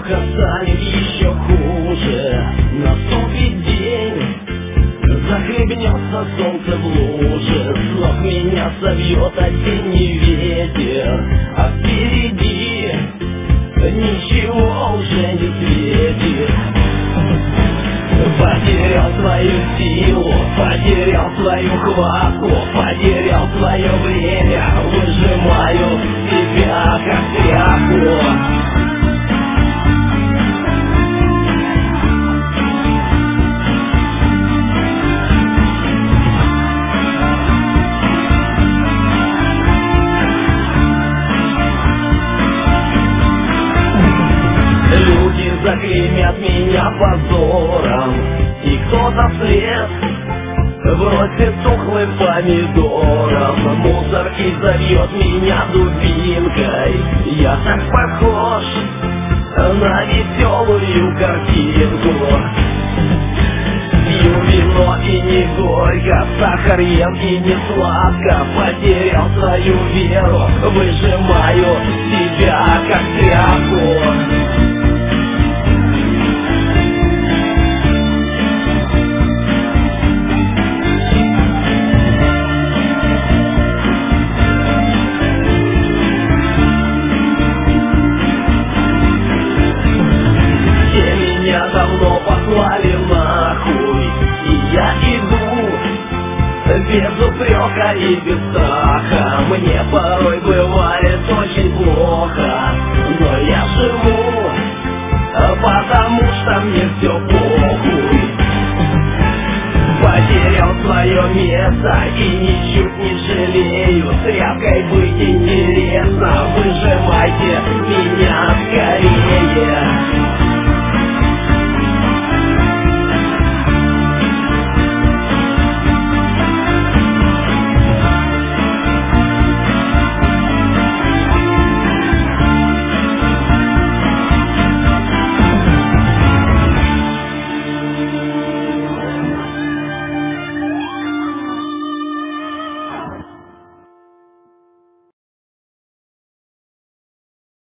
плохо, станет еще хуже. Наступит день, захлебнется солнце в луже, с ног меня собьет осенний ветер, а впереди ничего уже не светит. Потерял свою силу, потерял свою хватку, потерял свое время, выжимаю себя как тряпку. Люди заклеймят меня позором, и кто-то вслед бросит тухлым помидором. Мусорки забьет меня дубинкой, я так похож на веселую картинку. Пью вино и не горько, сахар ем и не сладко. Потерял свою веру, выжимаю себя как тряпку. Давно послали нахуй, и я иду без упрека и без страха. Мне порой бывает очень плохо, но я живу, потому что мне все похуй. Потерял свое место и ничуть не жалею, тряпкой быть интересно, выжимайте меня скорее.